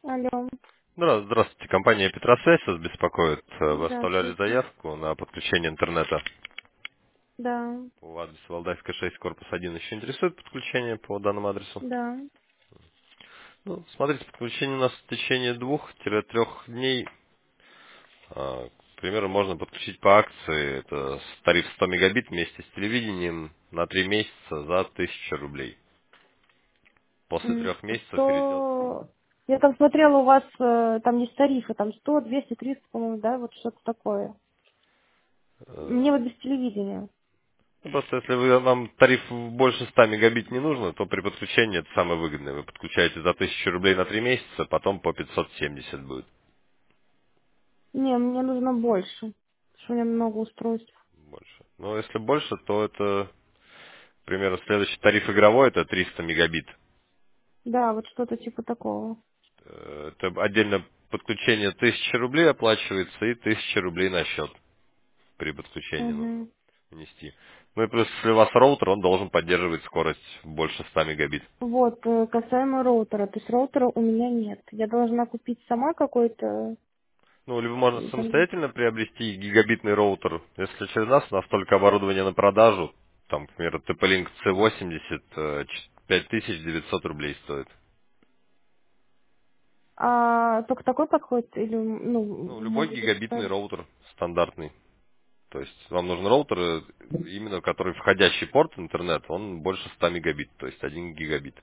Алло, Здравствуйте, компания Петросвязь вас беспокоит. Вы оставляли здравствуйте. заявку на подключение интернета Да, по адресу Валдайская 6, корпус 1. Еще интересует подключение по данному адресу? да. Ну, смотрите, подключение у нас в течение 2-3 дней. К примеру, можно подключить по акции. Это тариф 100 мегабит вместе с телевидением на 3 месяца за 1000 рублей. После 3 месяцев перейдет. 100. Я там смотрела, у вас там есть тарифы, там 100, 200, 300, по-моему, да, вот что-то такое. э, Мне вот без телевидения. Ну, просто если вам тариф больше 100 мегабит не нужно, то при подключении это самое выгодное. Вы подключаете за 1000 рублей на 3 месяца, потом по 570 будет Не, мне нужно больше, потому что у меня много устройств. больше. Но если больше, то это, к примеру, следующий тариф игровой, это 300 мегабит. Да, вот что-то типа такого. Это отдельно подключение 1000 рублей оплачивается и 1000 рублей на счет при подключении нужно Угу. внести. Ну и плюс, если у вас роутер, он должен поддерживать скорость больше 100 мегабит. Вот, касаемо роутера, то есть роутера у меня нет. Я должна купить сама какой-то, Ну, либо можно там, самостоятельно приобрести гигабитный роутер. Если через нас, у нас только оборудование на продажу. Там, к примеру, TP-Link C80 5900 рублей стоит. только такой подходит, или, ну, Ну, любой может быть, гигабитный роутер стандартный. То есть вам нужен роутер, именно который входящий порт интернет, он больше 100 мегабит, то есть 1 гигабит.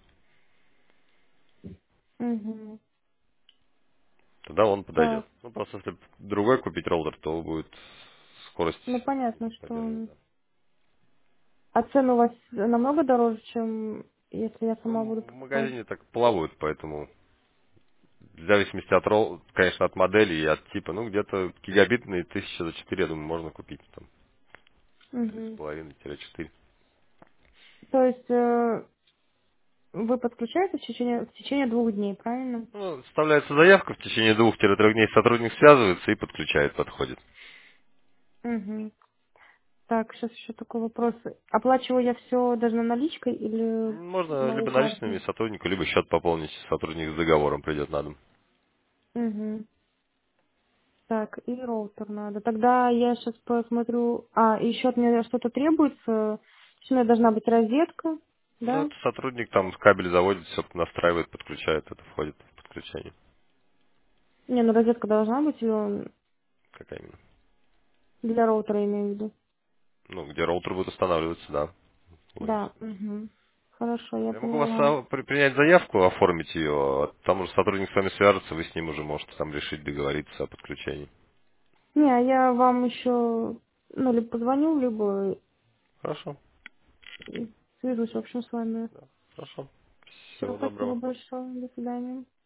угу. Тогда он подойдет. Так, Ну, просто если другой купить роутер, то будет скорость ну не понятно, что... поддерживать. Да. А цены у вас намного дороже, чем если я Ну, сама буду в покупать? магазине так плавают, поэтому в зависимости от, конечно, от модели и от типа, ну, где-то гигабитные 1000 за 4, я думаю, можно купить там три с Угу. половиной 4. То есть вы подключаете в течение 2 дней, правильно? Ну, составляется заявка, в течение 2-3 дней сотрудник связывается и подключает, подходит. Угу. Так, сейчас еще такой вопрос. Оплачиваю я все даже наличкой или Можно могу либо наличными картой? сотруднику, либо счет пополнить, сотрудник с договором придет на дом. Угу. Так, и роутер надо. Тогда я сейчас посмотрю. Еще от меня что-то требуется. У меня должна быть розетка, Ну, да? это сотрудник там кабель заводит, все настраивает, подключает, это входит в подключение. Не, ну розетка должна быть Какая именно? для роутера, имею в виду. Ну, где роутер будет устанавливаться, да, Да, логично. угу. Хорошо, я Я могу вас поняла. принять заявку, оформить ее, а там уже сотрудник с вами свяжется, вы с ним уже можете там решить договориться о подключении. Не, а я вам еще, ну, либо позвоню, либо Хорошо, свяжусь, в общем, с вами. хорошо. Все, Всего спасибо доброго. большое. До свидания.